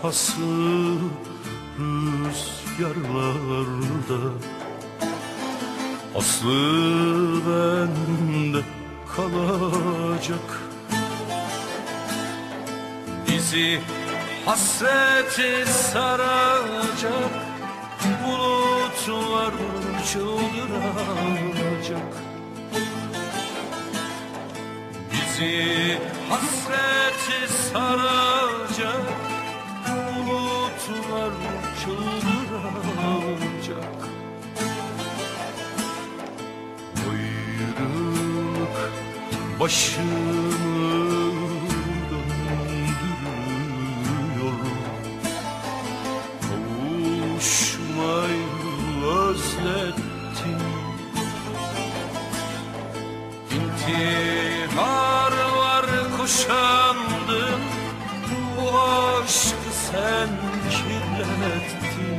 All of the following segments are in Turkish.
nüshası rüzgarlarda. Aslı bende kalacak, bizi hasreti saracak, bulutlar çıldıracak. Bizi hasreti saracak, bulutlar çıldıracak. Ayrılık başımı döndürüyor, kavuşmayı özlettim. İntiharlar kuşandım, bu aşkı sen kirlettin.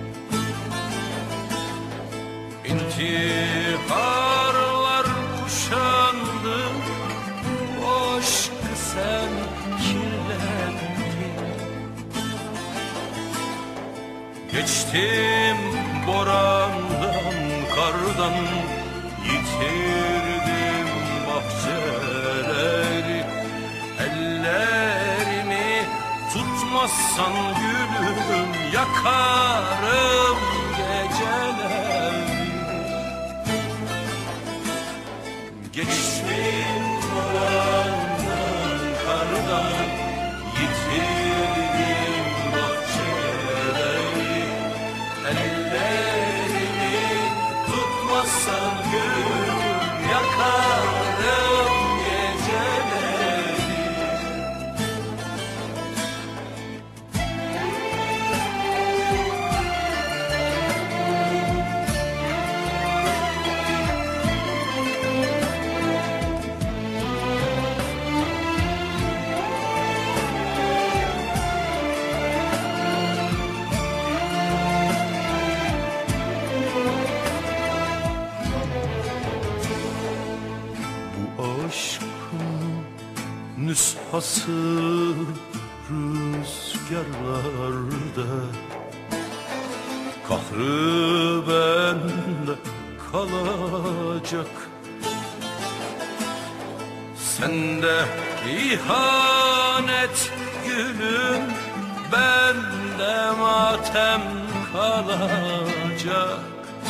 İntiharlar kuşandım, bu aşkı sen kirlettin. Geçtim borandan, kardan, yitirdim bahçeleri. Ellerimi tutmazsan gülüm, yakarım geceleri. Geçtim borandan, kardan, yitirdim bahçeleri. Ellerimi tutmazsan gülüm, yakarım geceleri. Aşkın nüshası rüzgarlarda, kahrı bende kalacak. Sende ihanet gülüm, bende matem kalacak.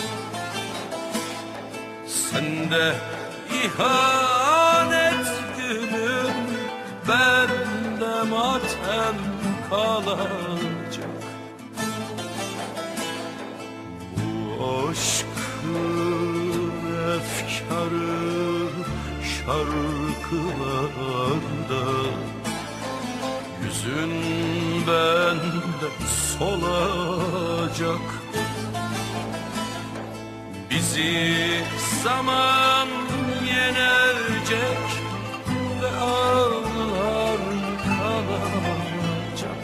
Sende İhanet gülüm, bende matem kalacak. Bu aşkın efkarı şarkılarda, yüzün bende solacak. Bizi zaman yenecek ve ağlar kalacak.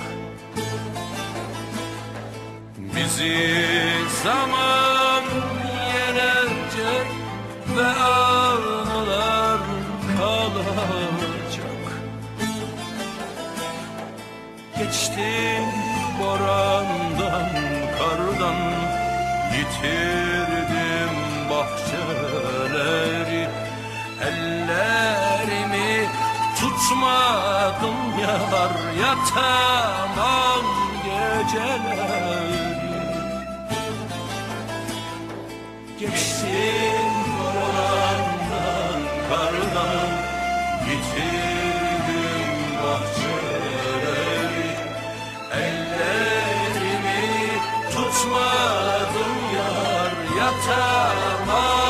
Bizi zaman yenecek ve ağlar kalacak. Geçtim borandan, kardan, yitirdim bahçeleri. Ellerimi tutmadım yar, yatamam geceleri. Geçtim borandan, kardan, yitirdim bahçeleri. Ellerimi tutmadım yar, yatamam